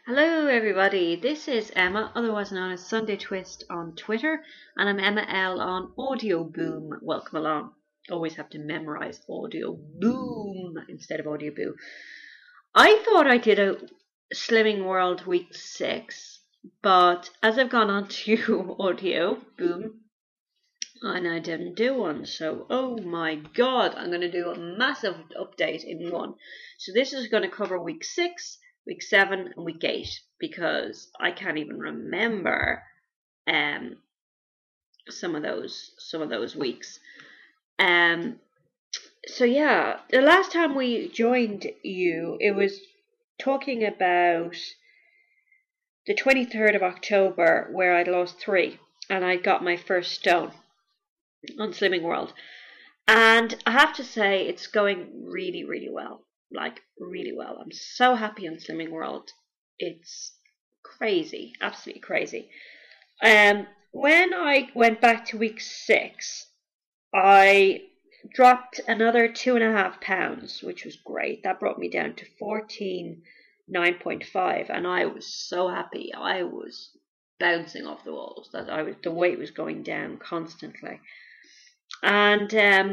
Hello, everybody. This is Emma, otherwise known as Sunday Twist on Twitter, and I'm Emma L on Audio Boom. Welcome along. Always have to memorize Audio Boom instead of Audio Boo. I thought I did a Slimming World Week 6, but as I've gone on to Audio Boom, and I didn't do one, so oh my god, I'm going to do a massive update in one. So this is going to cover Week 6, Week 7 and Week 8 because I can't even remember some of those weeks. So yeah, the last time we joined you, it was talking about the 23rd of October where I'd lost 3 and I got my first stone on Slimming World. And I have to say it's going really, really well. Like, really well. I'm so happy on Slimming World. It's crazy. Absolutely crazy. When I went back to week 6, I dropped another 2.5 pounds, which was great. That brought me down to 14.9.5, and I was so happy. I was bouncing off the walls. The weight was going down constantly. And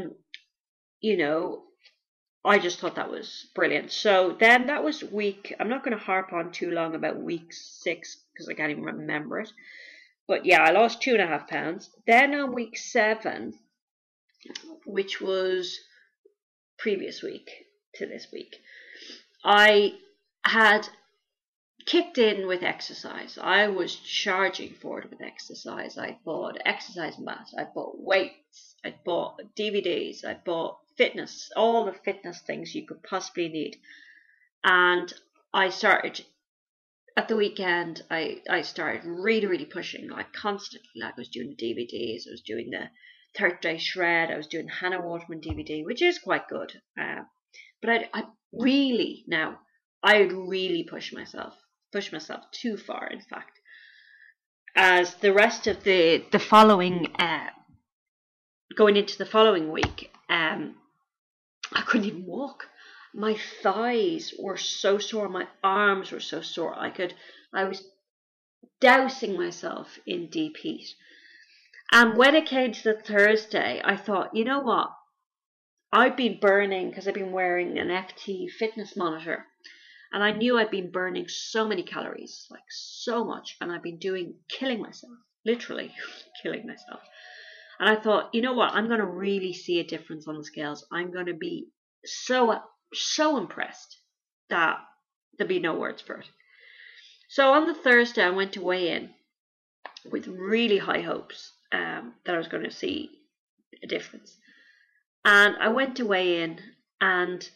I just thought that was brilliant. So then that was I'm not going to harp on too long about week 6 because I can't even remember it. But yeah, I lost 2.5 pounds. Then on week 7, which was previous week to this week, I had kicked in with exercise. I was charging forward with exercise. I bought exercise mat. I bought weights. I bought DVDs. I bought fitness, all the fitness things you could possibly need. And I started at the weekend. I started really, really pushing, like constantly. Like I was doing the DVDs. I was doing the 30 Day Shred. I was doing Hannah Waterman DVD, which is quite good. But I really push myself too far, in fact, as the rest of the following going into the following week, I couldn't even walk. My thighs were so sore, my arms were so sore. I was dousing myself in deep heat. And when it came to the Thursday, I thought, you know what? I've been burning because I've been wearing an FT fitness monitor. And I knew I'd been burning so many calories, like so much, and I've been killing myself, literally killing myself. And I thought, you know what, I'm going to really see a difference on the scales. I'm going to be so impressed that there'll be no words for it. So on the Thursday, I went to weigh in with really high hopes that I was going to see a difference. And I went to weigh in and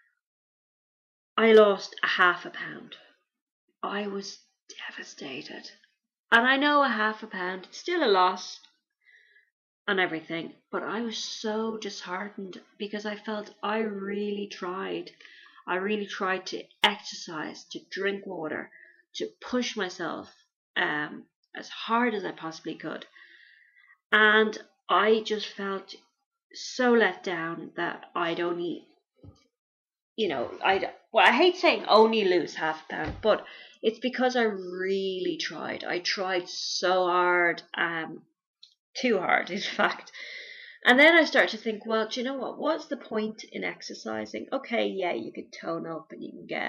I lost 0.5 pound. I was devastated. And I know 0.5 pound, it's still a loss and everything, but I was so disheartened because I felt I really tried. I really tried to exercise, to drink water, to push myself as hard as I possibly could. And I just felt so let down that I'd only, I hate saying only lose 0.5 pound, but it's because I really tried. I tried so hard, too hard, in fact. And then I start to think, well, do you know what? What's the point in exercising? Okay, yeah, you can tone up and you can get,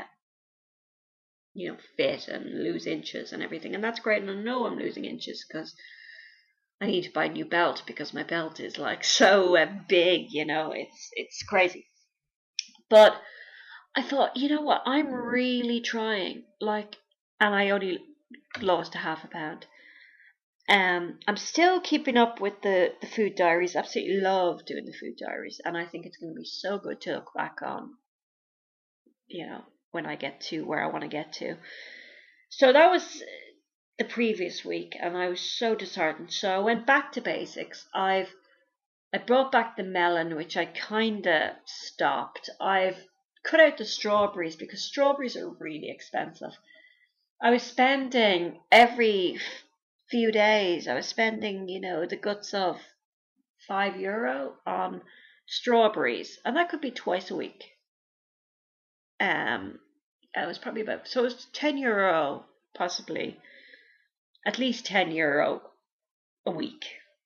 fit and lose inches and everything. And that's great. And I know I'm losing inches because I need to buy a new belt because my belt is like so big, it's crazy. But I thought, you know what, I'm really trying, and I only lost 0.5 pound. I'm still keeping up with the food diaries. Absolutely love doing the food diaries, and I think it's going to be so good to look back on, when I get to where I want to get to. So that was the previous week, and I was so disheartened. So I went back to basics. I brought back the melon, which I kind of stopped. I've cut out the strawberries because strawberries are really expensive. I was spending every few days, the guts of €5 on strawberries, and that could be twice a week. it was probably about, so it was €10, possibly at least €10 a week,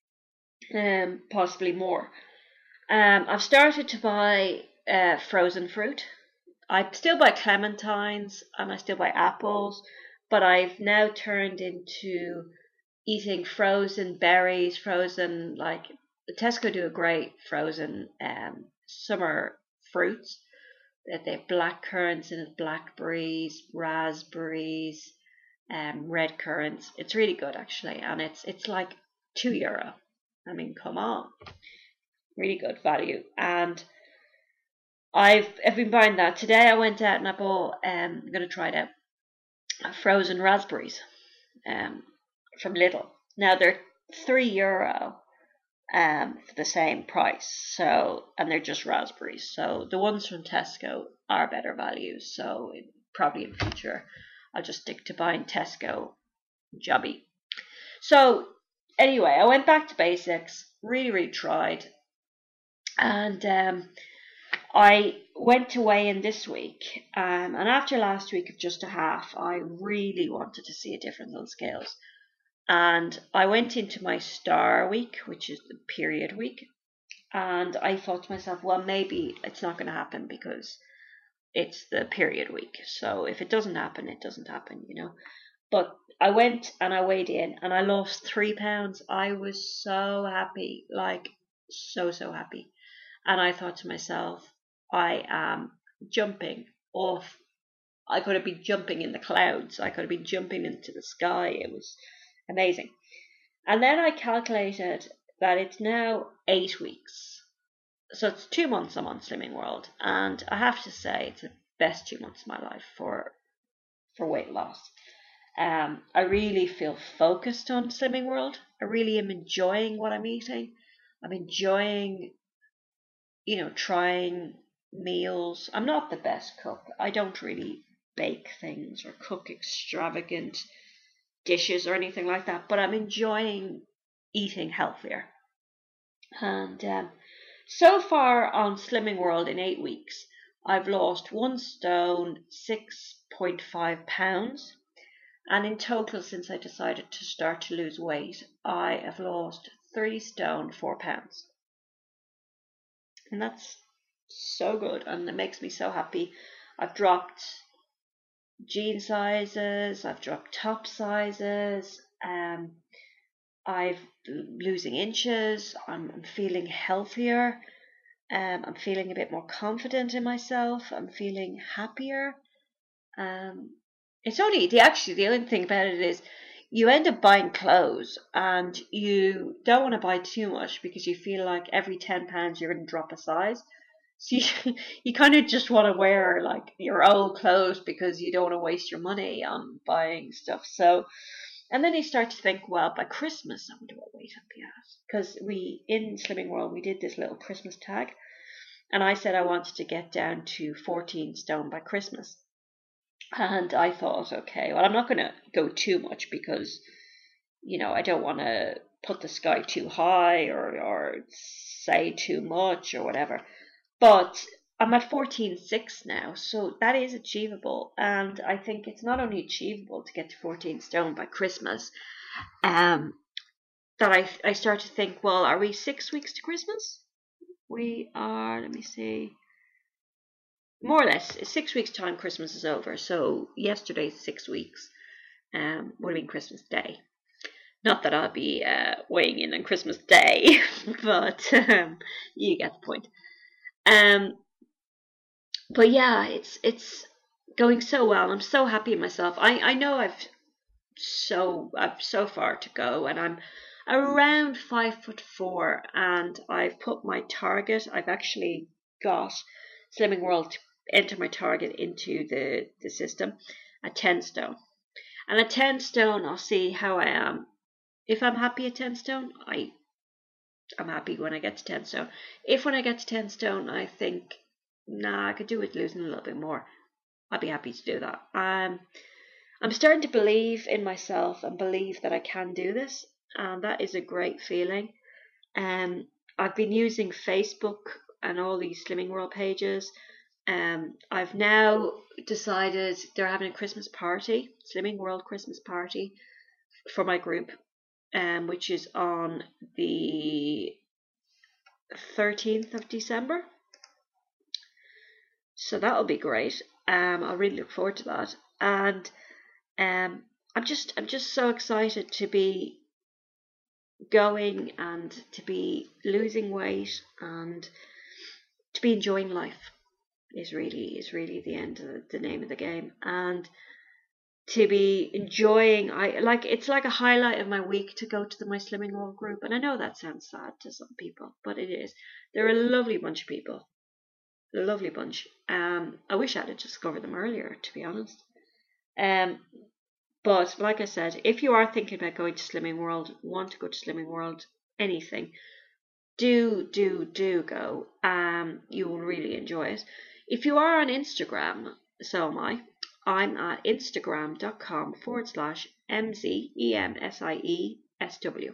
possibly more. I've started to buy frozen fruit. I still buy clementines and I still buy apples, but I've now turned into eating frozen berries, frozen, like Tesco do a great frozen summer fruits. They have black currants in it, blackberries, raspberries, red currants. It's really good actually, and it's like €2. I mean, come on, really good value. And I've been buying that. Today I went out and I bought. I'm gonna try it out. Frozen raspberries, from Lidl. Now they're €3 for the same price. So, and they're just raspberries. So the ones from Tesco are better value. So probably in future I'll just stick to buying Tesco jobby. So anyway, I went back to basics. Really tried, and I went to weigh in this week, and after last week of just a half, I really wanted to see a difference on scales. And I went into my star week, which is the period week, and I thought to myself, well, maybe it's not going to happen because it's the period week. So if it doesn't happen, it doesn't happen, But I went and I weighed in and I lost 3 pounds. I was so happy, like so happy. And I thought to myself, I am jumping off. I could have been jumping in the clouds. I could have been jumping into the sky. It was amazing. And then I calculated that it's now 8 weeks. So it's 2 months I'm on Slimming World. And I have to say it's the best 2 months of my life for weight loss. I really feel focused on Slimming World. I really am enjoying what I'm eating. I'm enjoying, trying meals. I'm not the best cook. I don't really bake things or cook extravagant dishes or anything like that, but I'm enjoying eating healthier. And so far on Slimming World in 8 weeks, I've lost 1 stone, 6.5 pounds. And in total, since I decided to start to lose weight, I have lost 3 stone, 4 pounds. And that's so good, and it makes me so happy. I've dropped jean sizes, I've dropped top sizes, I've losing inches, I'm feeling healthier, I'm feeling a bit more confident in myself, I'm feeling happier. It's only the only thing about it is you end up buying clothes and you don't want to buy too much because you feel like every £10 you're going to drop a size. So you kind of just want to wear like your old clothes because you don't want to waste your money on buying stuff. So, and then you start to think, well, by Christmas, I wonder what weight I'll be at. Because in Slimming World, we did this little Christmas tag. And I said I wanted to get down to 14 stone by Christmas. And I thought, okay, well, I'm not going to go too much because, I don't want to put the sky too high or say too much or whatever. But I'm at 14.6 now, so that is achievable. And I think it's not only achievable to get to 14 stone by Christmas, that I start to think, well, are we 6 weeks to Christmas? We are, let me see, more or less 6 weeks time Christmas is over. So yesterday's 6 weeks would have been Christmas Day. Not that I'll be weighing in on Christmas Day, but you get the point. But yeah, it's going so well. I'm so happy with myself. I know I've so far to go, and I'm around 5'4", and I've put my target. I've actually got Slimming World to enter my target into the system at 10 stone. And at 10 stone, I'll see how I am. If I'm happy at 10 stone, I'm happy when I get to 10 stone. If when I get to 10 stone, I think, nah, I could do with losing a little bit more, I'd be happy to do that. I'm starting to believe in myself and believe that I can do this, and that is a great feeling. I've been using Facebook and all these Slimming World pages I've now decided they're having a Christmas party, Slimming World Christmas party for my group, which is on the 13th of December. So that'll be great. I really look forward to that, and I'm just so excited to be going and to be losing weight and to be enjoying life is really the name of the game, and to be enjoying. It's like a highlight of my week to go to My Slimming World group, and I know that sounds sad to some people, but it is. They're a lovely bunch of people, a lovely bunch. I wish I'd have discovered them earlier, to be honest. But like I said, if you are thinking about going to Slimming World, want to go to Slimming World, anything, do go. You will really enjoy it. If you are on Instagram, so am I. I'm at instagram.com/MZEMSIESW.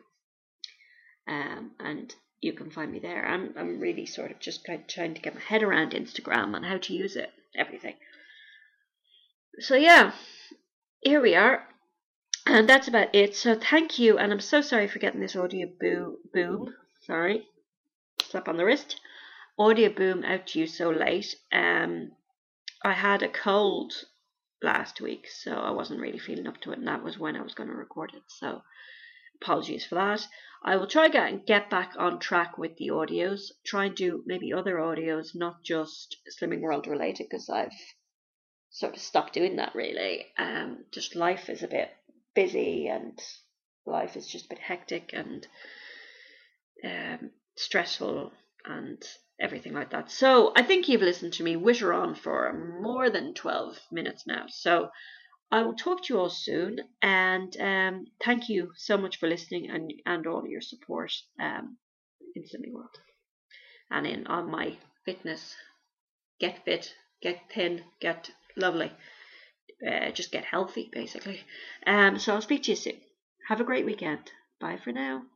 And you can find me there. I'm really sort of just kind of trying to get my head around Instagram and how to use it, everything. So yeah, here we are. And that's about it. So thank you, and I'm so sorry for getting this audio boom. Sorry, slap on the wrist. Audio boom out to you so late. I had a cold last week, so I wasn't really feeling up to it, and that was when I was going to record it. So apologies for that. I will try and get back on track with the audios. Try and do maybe other audios, not just Slimming World related, because I've sort of stopped doing that really. Just life is a bit busy, and life is just a bit hectic and stressful and everything like that. So I think you've listened to me witter on for more than 12 minutes now. So I will talk to you all soon, and thank you so much for listening and all your support in Slimming World and on my fitness. Get fit, get thin, get lovely. Just get healthy, basically. So I'll speak to you soon. Have a great weekend. Bye for now.